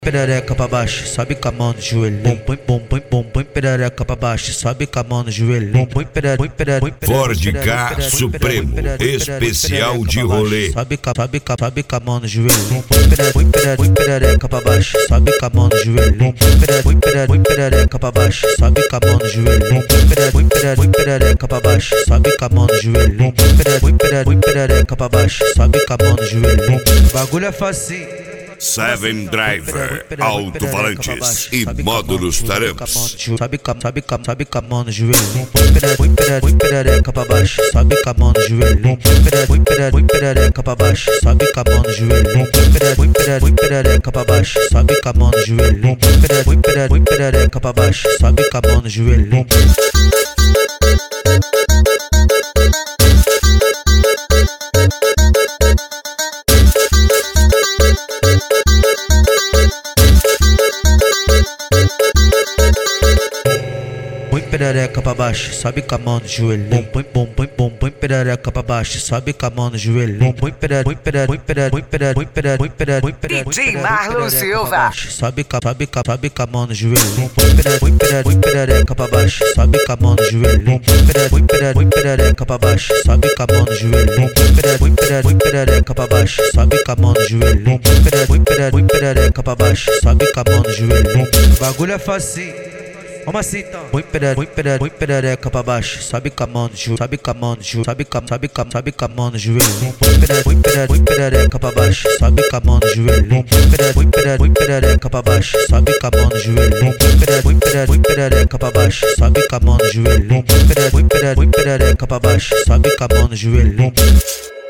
Perereca pra baixo, sobe com a mão no joelho. Põe perereca pra baixo, sobe com a mão no joelho. Põe perereca. Ford K Supremo, especial de rolê. Sobe com a mão no joelho. Põe perereca pra baixo, sobe com a mão no joelho. Põe perereca pra baixo, sobe com a mão no joelho. Põe perereca pra baixo, sobe com a mão no joelho. Põe perereca pra baixo, sobe com a mão no joelho. Bagulho é facinho. Seven Driver, alto-falantes e módulos tarampos. Sobe com a mão no joelho. Põe perereca pra baixo, sobe com a mão no joelho. Põe perereca pra baixo, sobe com a mão no joelho. Põe perereca pra baixo, sobe com a mão no joelho. Põe perereca pra baixo, sobe com a mão no joelho. Põe perereca pra baixo, sobe com a mão no joelho. Põe perereca pra baixo, sobe com a mão no joelho. Põe perereca. DJ Marlon Silva. Sobe com a mão no joelho. Põe perereca pra baixo, sobe com a mão no joelho. Põe perereca pra baixo, sobe com a mão no joelho. Põe perereca pra baixo, sobe com a mão no joelho. Põe perereca pra baixo, sobe com a mão no joelho. Bagulho é facinho. Como assim então? Põe perereca pra baixo, sobe com a mão no joelho. Sobe com a mão no joelho. Sobe com a mão no joelho. Põe perereca pra baixo, sobe com a mão no joelho. Põe perereca pra baixo, sobe com a mão no joelho. Põe perereca pra baixo, sobe com a mão no joelho. Põe perereca pra baixo, sobe com a mão no joelho.